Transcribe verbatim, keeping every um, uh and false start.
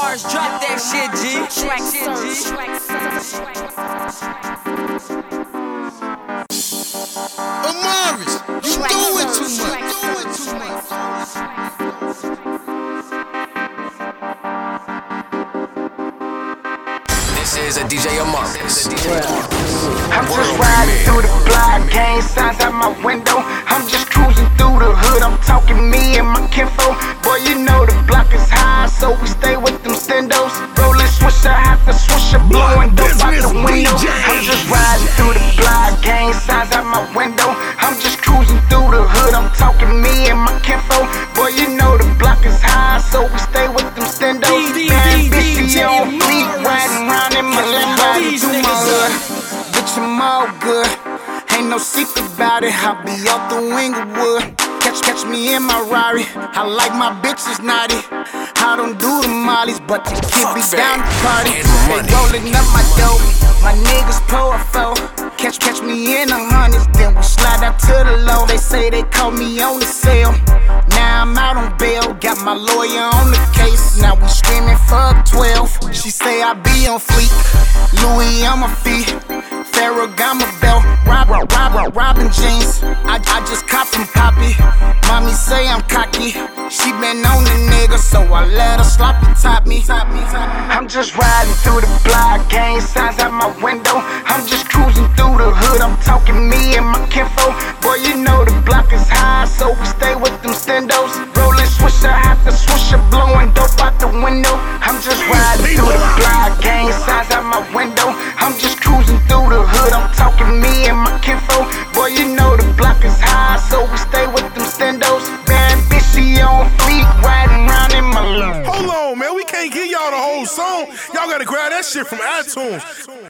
Mars, drop that shit, G. Track shit, Amaris, you doing too much. Doing too much. This is a D J Amaris. I'm just riding through the block, gang signs out my window. I'm just cruising through the hood. I'm talking me and my kinfo. Boy, you know the block is high, so we stay with them stendos. Rolling swisher, half a swisher, blowing dope out the window. I'm just riding through the block, gang signs out my window. I'm just cruising through the hood. I'm talking me and my kinfo. Boy, you know the block is high, so we stay with them stendos. Bad bitch, on fleet, riding around in my Lambo through my hood. Bitch, I'm all good. Ain't no secret about it. I be off the Winglewood. Catch, catch me in my Rari. I like my bitches naughty. I don't do the mollies, but the kid be down to party. They rolling up my dope. My niggas pull a foe. Catch, catch me in the hundreds, then we slide out to the low. They say they caught me on the sale. Now I'm out on bail. Got my lawyer on the case. Now we screaming fuck twelve. She say I be on fleek. Louis on my feet. Ferragamo belt, rob, rob, rob, robbing jeans. I, I just cop from Poppy. Mommy say I'm cocky. She been on the nigga, so I let her sloppy top me. I'm just riding through the block, gang signs out my window. I'm just cruising through the hood. I'm talking me and my kinfo. Boy, you know the block is high, so we stay with them stendos. Rolling swisher, half a swisher, blowing dope out the window. I'm just riding through the block, gang signs out my window. I'm just cruising through the hood, I'm talking me and my kinfo. Boy, you know the block is high, so we stay with them stendos. Bad bitch, she on fleek, riding around in my lap. Hold on, man. We can't give y'all the whole song. Y'all gotta grab that shit from iTunes.